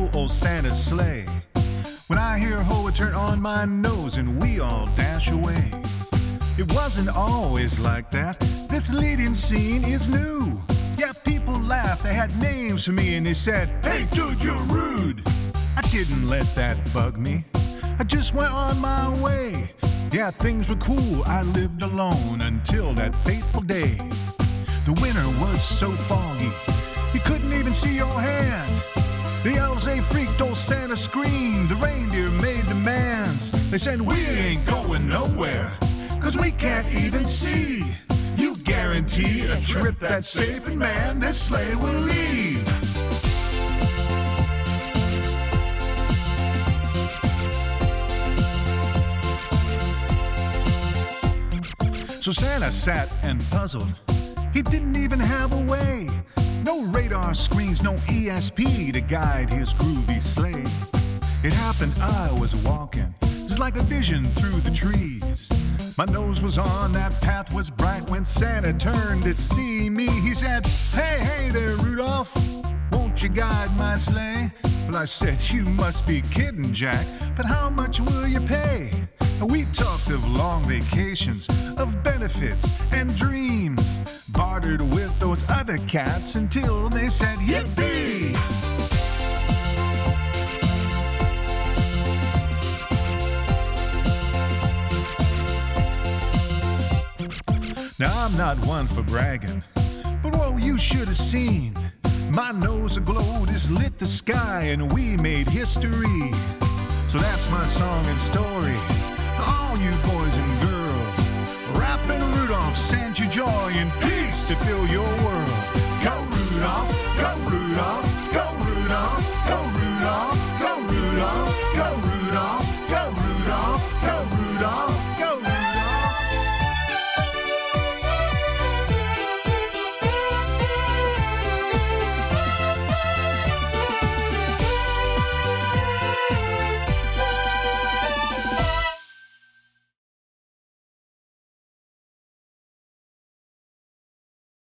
pull old Santa's sleigh. When I hear ho, I turn on my nose and we all dash away. It wasn't always like that. This leading scene is new. Yeah, people laughed, they had names for me and they said, "Hey dude, you're rude." I didn't let that bug me. I just went on my way. Yeah, things were cool, I lived alone until that fateful day. The winter was so foggy, you couldn't even see your hand. The elves, they freaked, old Santa screamed, the reindeer made demands. They said, "We ain't going nowhere, 'cause we can't even see. You guarantee a trip that's safe and man, this sleigh will leave." So Santa sat and puzzled. He didn't even have a way. No radar screens, no ESP to guide his groovy sleigh. It happened, I was walking, just like a vision through the trees. My nose was on, that path was bright when Santa turned to see me. He said, "Hey, hey there, Rudolph, won't you guide my sleigh?" Well, I said, "You must be kidding, Jack, but how much will you pay?" We talked of long vacations, of benefits and dreams, bartered with those other cats until they said, "Yippee!" Now I'm not one for bragging, but whoa, you should have seen. My nose aglow just lit the sky and we made history. So that's my song and story. All you boys and girls, rapping Rudolph, send you joy and peace to fill your world. Go Rudolph!